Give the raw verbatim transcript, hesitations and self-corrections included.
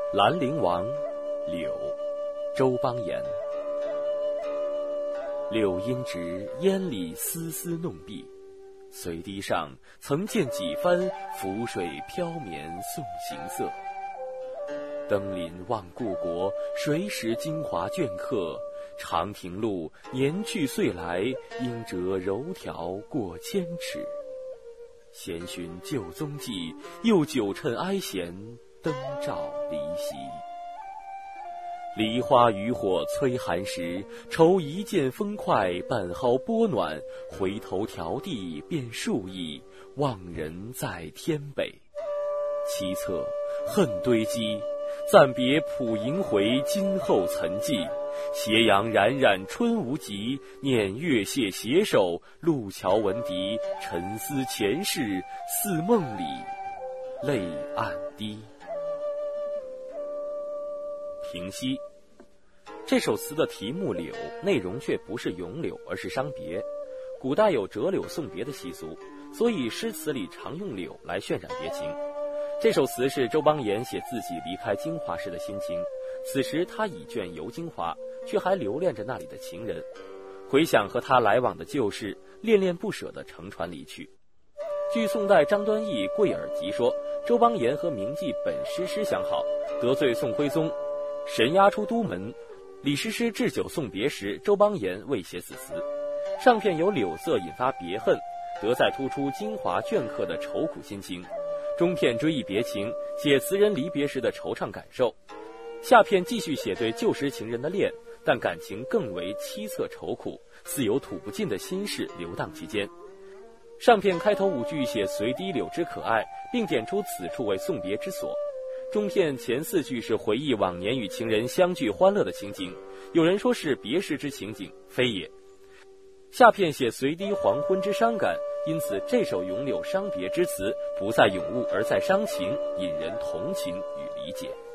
兰陵王，柳，周邦彦。柳阴直，烟里丝丝弄碧。随堤上，曾见几番浮水飘绵送行色。登临望故国，谁识京华镌刻？长亭路，年去岁来，应折柔条过千尺。闲寻旧踪迹，又久趁哀弦，灯照离席。梨花渔火催寒时，愁一见风快，半蒿波暖。回头迢递便数亿，望人在天北。凄恻恨堆积，暂别浦萦回，今后曾记。斜阳冉冉春无极，念月榭携手，路桥闻笛。沉思前世，似梦里，泪暗滴。平息。这首词的题目柳，内容却不是咏柳，而是伤别。古代有折柳送别的习俗，所以诗词里常用柳来渲染别情。这首词是周邦彦写自己离开京华时的心情，此时他已倦游京华，却还留恋着那里的情人，回想和他来往的旧事，恋恋不舍地乘船离去。据宋代张端义《贵耳集》说，周邦彦和名妓本诗诗相好，得罪宋徽宗，神押出都门。李师师置酒送别时，周邦彦未写此词。上片由柳色引发别恨，德在突出京华镌刻的愁苦心情。中片追忆别情，写词人离别时的惆怅感受。下片继续写对旧时情人的恋，但感情更为凄恻愁苦，似有吐不尽的心事流荡其间。上片开头五句写随堤柳之可爱，并点出此处为送别之所。中片前四句是回忆往年与情人相聚欢乐的情景，有人说是别时之情景，非也。下片写随堤黄昏之伤感，因此这首咏柳伤别之词不在咏物而在伤情，引人同情与理解。